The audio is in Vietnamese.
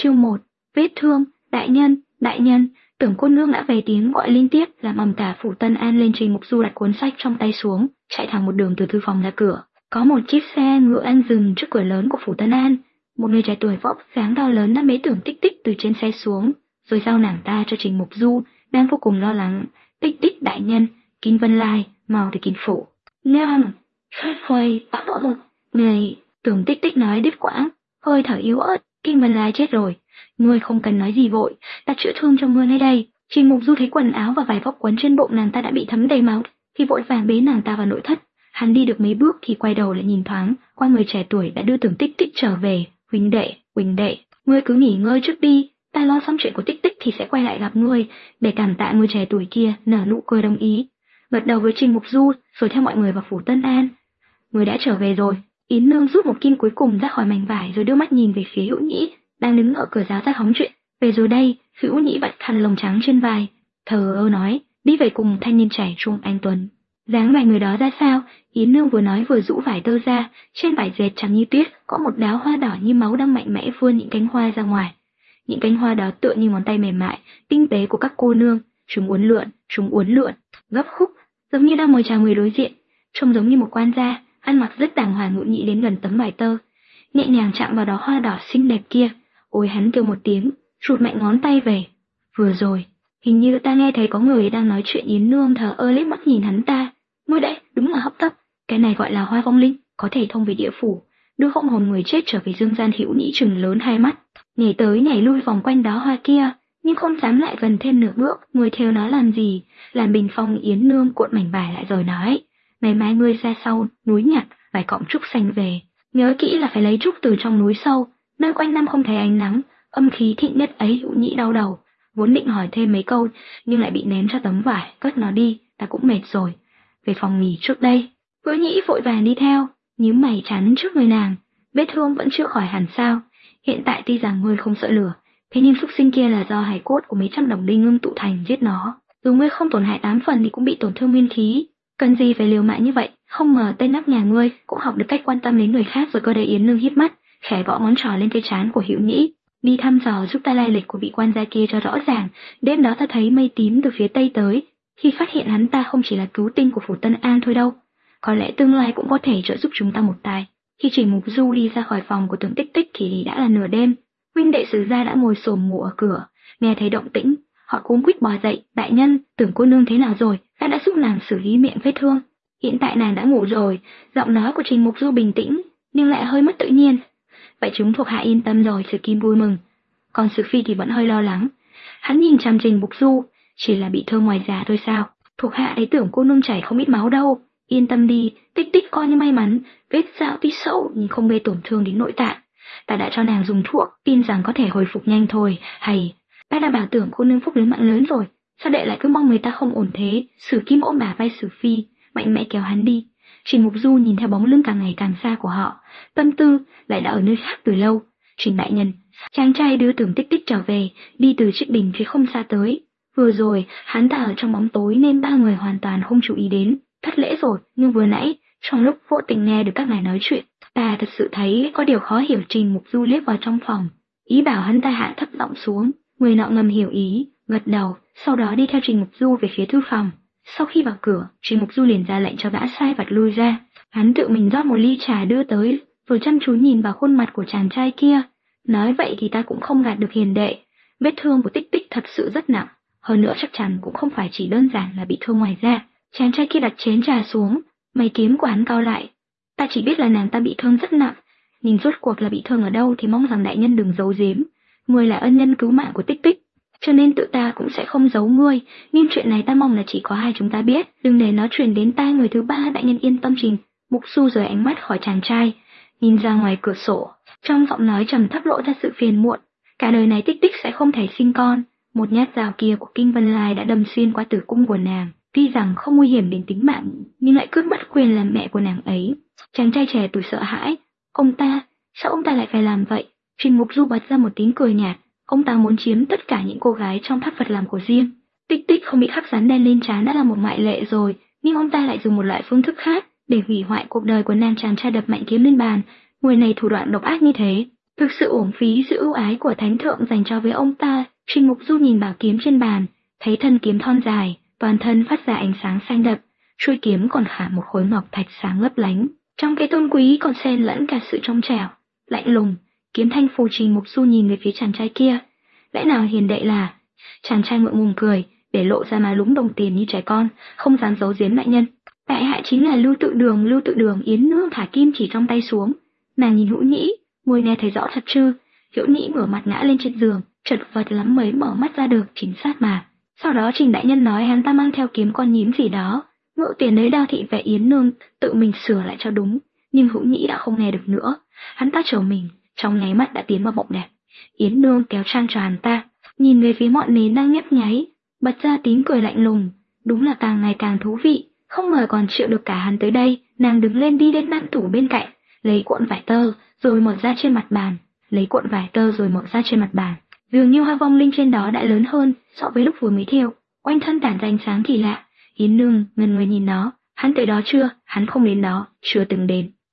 Chương 1. Vết thương. Đại nhân, Tưởng cô nương đã về tiếng gọi liên tiếp, làm ầm cả phủ Tân An lên. Trình Mục Du đặt cuốn sách trong tay xuống, chạy thẳng một đường từ thư phòng ra cửa. Có một chiếc xe ngựa đang dừng trước cửa lớn của phủ Tân An. Một người trẻ tuổi vóc dáng cao lớn đã bế Tưởng Tích Tích từ trên xe xuống, rồi giao nàng ta cho Trình Mục Du, đang vô cùng lo lắng. Tích Tích đại nhân, Kinh Vân Lai, mau tới Kinh phủ. Nghe hằng, phát phơi, tạm bỏ một người. Tưởng Tích Tích nói đứt quãng, hơi thở yếu ớt. Kinh Vân Lai chết rồi, ngươi không cần nói gì vội, ta chữa thương cho ngươi ngay đây. Trình Mục Du thấy quần áo và vải vóc quấn trên bụng nàng ta đã bị thấm đầy máu, thì vội vàng bế nàng ta vào nội thất. Hắn đi được mấy bước thì quay đầu lại nhìn thoáng qua người trẻ tuổi đã đưa Tưởng Tích Tích trở về. Huynh đệ, ngươi cứ nghỉ ngơi trước đi, ta lo xong chuyện của Tích Tích thì sẽ quay lại gặp ngươi. Để cảm tạ người trẻ tuổi kia nở nụ cười đồng ý, gật đầu với Trình Mục Du rồi theo mọi người vào phủ Tân An. Ngươi đã trở về rồi. Yến Nương rút một kim cuối cùng ra khỏi mảnh vải rồi đưa mắt nhìn về phía Hữu Nhĩ đang đứng ở cửa giáo giác hóng chuyện. Về rồi đây. Hữu Nhĩ vắt khăn lông trắng trên vai, thờ ơ nói, đi về cùng thanh niên trẻ trung anh tuấn. Dáng vài người đó ra sao? Yến Nương vừa nói vừa rũ vải tơ ra, trên vải dệt trắng như tuyết có một đóa hoa đỏ như máu đang mạnh mẽ vươn những cánh hoa ra ngoài. Những cánh hoa đó tựa như ngón tay mềm mại, tinh tế của các cô nương, chúng uốn lượn, gấp khúc, giống như đang mời chào người đối diện. Trông giống như một quan gia, ăn mặc rất đàng hoàng. Ngụy Nhĩ đến gần tấm vải tơ, nhẹ nhàng chạm vào đóa hoa đỏ xinh đẹp kia. Ôi, hắn kêu một tiếng, rụt mạnh ngón tay về. Vừa rồi, hình như ta nghe thấy có người đang nói chuyện. Yến Nương thờ ơ liếc mắt nhìn hắn ta. Ngôi đệ, đúng là hấp tấp. Cái này gọi là hoa vong linh, có thể thông về địa phủ, đưa vong hồn người chết trở về dương gian. Hữu Nhĩ trừng lớn hai mắt, nhảy tới nhảy lui vòng quanh đóa hoa kia, nhưng không dám lại gần thêm nửa bước. Người theo nó làm gì? Làm bình phong. Yến Nương cuộn mảnh vải lại rồi nói, ngày mai ngươi ra sau núi nhặt vài cọng trúc xanh về, nhớ kỹ là phải lấy trúc từ trong núi sâu, nơi quanh năm không thấy ánh nắng, âm khí thịnh nhất ấy. Hữu Nhĩ đau đầu, vốn định hỏi thêm mấy câu nhưng lại bị ném cho tấm vải. Cất nó đi, ta cũng mệt rồi, về phòng nghỉ trước đây. Hữu Nhĩ vội vàng đi theo, nhíu mày chắn trước người nàng. Vết thương vẫn chưa khỏi hẳn sao? Hiện tại tuy rằng ngươi không sợ lửa, thế nhưng súc sinh kia là do hài cốt của mấy trăm đồng đinh ngưng tụ thành, giết nó, dù ngươi không tổn hại 8 phần thì cũng bị tổn thương nguyên khí. Cần gì phải liều mạng như vậy? Không ngờ tên nắp nhà ngươi cũng học được cách quan tâm đến người khác rồi cơ đấy. Yến Nương híp mắt, khẽ gõ ngón trỏ lên cái trán của Hữu Nhĩ. Đi thăm dò giúp ta lai lịch của vị quan gia kia cho rõ ràng. Đêm đó ta thấy mây tím từ phía tây tới, khi phát hiện hắn ta không chỉ là cứu tinh của phủ Tân An thôi đâu, có lẽ tương lai cũng có thể trợ giúp chúng ta một tay. Khi Trình Mục Du đi ra khỏi phòng của Tưởng Tích Tích thì đã là nửa đêm. Huynh đệ Sử gia đã ngồi xổm ngủ ở cửa, nghe thấy động tĩnh, họ cuống quýt bò dậy. Đại nhân, Tưởng cô nương thế nào rồi? Ta đã giúp nàng xử lý miệng vết thương, hiện tại nàng đã ngủ rồi. Giọng nói của Trình Mục Du bình tĩnh nhưng lại hơi mất tự nhiên. Vậy chúng thuộc hạ yên tâm rồi. Sử Kim vui mừng, còn Sử Phi thì vẫn hơi lo lắng. Hắn nhìn chằm Trình Mục Du, chỉ là bị thương ngoài da thôi sao? Thuộc hạ thấy Tưởng cô nương chảy không ít máu đâu. Yên tâm đi, Tích Tích coi như may mắn, vết dao tuy sâu nhưng không gây tổn thương đến nội tạng. Ta đã cho nàng dùng thuốc, tin rằng có thể hồi phục nhanh thôi. Hay, ta đã bảo Tưởng cô nương phúc lớn mạng lớn rồi, sao đệ lại cứ mong người ta không ổn thế? Sử Kim ôm bả vai Sử Phi, mạnh mẽ kéo hắn đi. Trình Mục Du nhìn theo bóng lưng càng ngày càng xa của họ, tâm tư lại đã ở nơi khác từ lâu. Trình đại nhân, chàng trai đưa Tưởng Tích Tích trở về, đi từ chiếc đình phía không xa tới. Vừa rồi hắn ta ở trong bóng tối nên ba người hoàn toàn không chú ý đến. Thất lễ rồi, nhưng vừa nãy trong lúc vô tình nghe được các ngài nói chuyện, ta thật sự thấy có điều khó hiểu. Trình Mục Du liếc vào trong phòng, ý bảo hắn ta hạ thấp giọng xuống. Người nọ ngầm hiểu ý, gật đầu, sau đó đi theo Trình Mục Du về phía thư phòng. Sau khi vào cửa, Trình Mục Du liền ra lệnh cho gã sai vặt lui ra. Hắn tự mình rót một ly trà đưa tới, rồi chăm chú nhìn vào khuôn mặt của chàng trai kia. Nói vậy thì ta cũng không gạt được hiền đệ, vết thương của Tích Tích thật sự rất nặng, hơn nữa chắc chắn cũng không phải chỉ đơn giản là bị thương ngoài da. Chàng trai kia đặt chén trà xuống, mày kiếm của hắn cau lại. Ta chỉ biết là nàng ta bị thương rất nặng, nhưng rốt cuộc là bị thương ở đâu thì mong rằng đại nhân đừng giấu giếm. Ngươi là ân nhân cứu mạng của Tích Tích, cho nên tự ta cũng sẽ không giấu ngươi, nhưng chuyện này ta mong là chỉ có hai chúng ta biết, đừng để nó truyền đến tai người thứ ba. Đại nhân yên tâm. Trình Mục Du rời ánh mắt khỏi chàng trai, nhìn ra ngoài cửa sổ, trong giọng nói trầm thấp lộ ra sự phiền muộn. Cả đời này Tích Tích sẽ không thể sinh con. Một nhát dao kia của Kinh Vân Lai đã đâm xuyên qua tử cung của nàng, tuy rằng không nguy hiểm đến tính mạng nhưng lại cướp mất quyền làm mẹ của nàng ấy. Chàng trai trẻ tuổi sợ hãi. Ông ta, sao ông ta lại phải làm vậy? Trình Mục Du bật ra một tiếng cười nhạt. Ông ta muốn chiếm tất cả những cô gái trong tháp Phật làm của riêng. Tích Tích không bị khắc rắn đen lên trán đã là một ngoại lệ rồi, nhưng ông ta lại dùng một loại phương thức khác để hủy hoại cuộc đời của nàng. Chàng trai đập mạnh kiếm lên bàn. Người này thủ đoạn độc ác như thế, Thực sự uổng phí sự ưu ái của thánh thượng dành cho với ông ta. Trình Mục Du nhìn bảo kiếm trên bàn, thấy thân kiếm thon dài, toàn thân phát ra ánh sáng xanh đậm, chuôi kiếm còn khảm một khối ngọc thạch sáng lấp lánh, trong cái tôn quý còn xen lẫn cả sự trong trẻo, lạnh lùng. Kiếm thanh phù. Trình Mục Du nhìn về phía chàng trai kia, lẽ nào hiền đệ là? Chàng trai ngượng ngùng cười, để lộ ra má lúm đồng tiền như trẻ con, không dám giấu giếm đại nhân. Tại hạ chính là Lưu Tự Đường. Lưu Tự Đường. Yến Nương thả kim chỉ trong tay xuống, nàng nhìn Hữu Nhĩ, môi nghe thấy rõ thật chứ? Hữu Nhĩ ngửa mặt ngã lên trên giường, chật vật lắm mới mở mắt ra được, chính xác mà. Sau đó Trình đại nhân nói hắn ta mang theo kiếm con nhím gì đó, ngự tiền đấy đao thị vệ Yến Nương tự mình sửa lại cho đúng, nhưng Hữu Nhĩ đã không nghe được nữa, hắn ta trở mình, trong nháy mắt đã tiến vào mộng đẹp. Yến Nương kéo chăn cho hắn ta, nhìn về phía ngọn nến đang nhấp nháy, bật ra tiếng cười lạnh lùng, đúng là càng ngày càng thú vị, không ngờ còn chịu được cả hắn tới đây. Nàng đứng lên đi đến ngăn tủ bên cạnh, lấy cuộn vải tơ rồi mở ra trên mặt bàn, dường như hoa vong linh trên đó đã lớn hơn so với lúc vừa mới thiêu, quanh thân tản ra ánh sáng kỳ lạ. Yến Nương ngần người nhìn nó, hắn tới đó chưa? Hắn không đến đó, chưa từng đến.